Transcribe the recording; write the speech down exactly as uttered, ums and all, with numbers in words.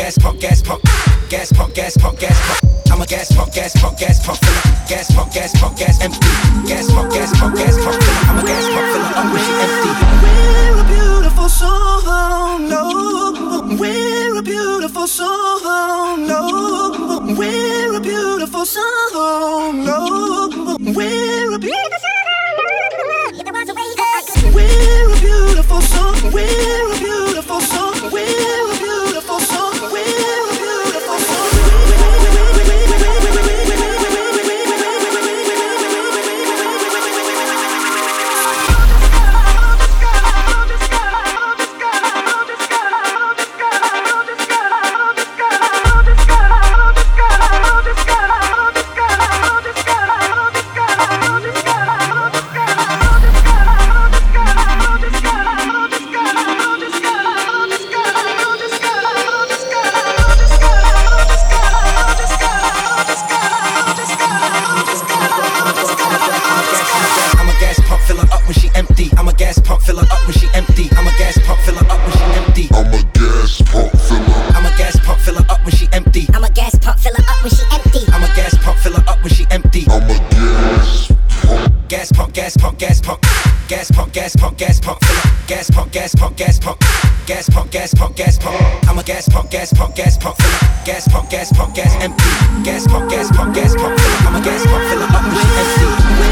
gas pump, gas pump, gas pump, gas pump, gas pump. I'm a gas pump, gas pump, gas pump filler. Gas pump, gas pump, gas empty. Gas pump, gas pump, gas pump filler. I'm a gas pump filler up when she empty. We're a beautiful song, no. We're a beautiful song, no. We're a beautiful song, no. We're a beautiful song. We're a beautiful song. We're a beautiful song. We're a beautiful song. We're a beautiful song. Gas pump, gas pump filler. Gas pump, gas pump, gas empty. Gas pump, gas pump, gas pump filler. I'm a gas pump filler up when she empty.